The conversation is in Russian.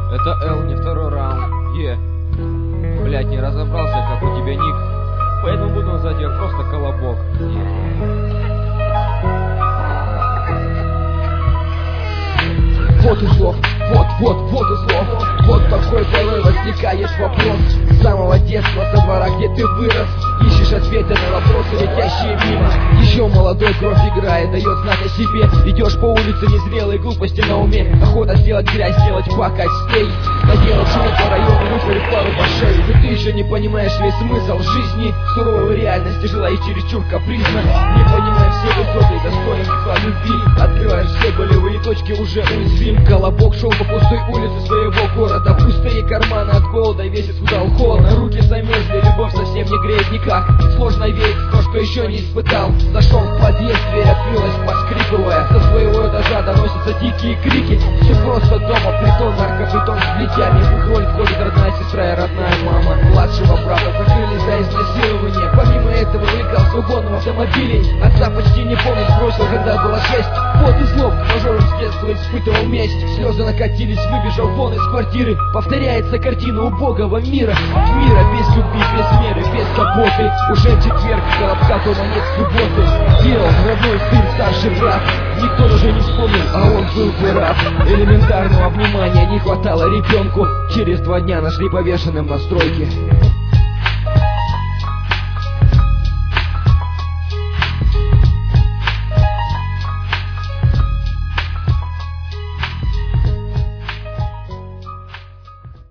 Это Л, не второй раунд. Блять, не разобрался, как у тебя ник. Поэтому буду называть тебя просто Колобок. Вот и зло, вот и зло. Вот такой порой возникает вопрос. С самого детства, со двора, где ты вырос, ищешь ответы на вопросы, летящие мимо. Еще молодой, кровь играет, дает знать о себе. Идешь по улице, незрелой глупости на уме. Охота сделать грязь, сделать пакость, стей. Наделать шум по району, выпарив пару по шее. Но ты еще не понимаешь весь смысл жизни. Суровой реальности желаешь чересчур капризно. Не понимая все высоты и достоинства любви. Открываешь все болевые точки, уже уязвим. Колобок шел по пустой улице своего города. Пустые карманы от голода, весь исхудал холодно. Руки замерзли, любовь совсем не греет никак. Сложно верить в то, что еще не испытал. Зашел в подъезд, дверь открылась, поскрипывая. Со своего этажа доносятся дикие крики. Все просто дома, притон, наркопритон с плетями. В их роль входит родная сестра и родная мама. Младшего брата закрыли за изнасилование. Помимо этого выиграл в угонном автомобиле. Отца почти не помнит, бросил, когда было 6. Вот и зло, мажором с детства испытывал месть. Слезы накатились, выбежал вон из квартиры. Повторяется картина убогого мира. Мира без любви, без меры, без заботы. Уже четверг, Колобка дома нет субботы. Делал родной сын, старший брат. Никто даже не вспомнил, а он был бы рад. Элементарного внимания не хватало ребенку. Через 2 дня нашли повешенным на стройке.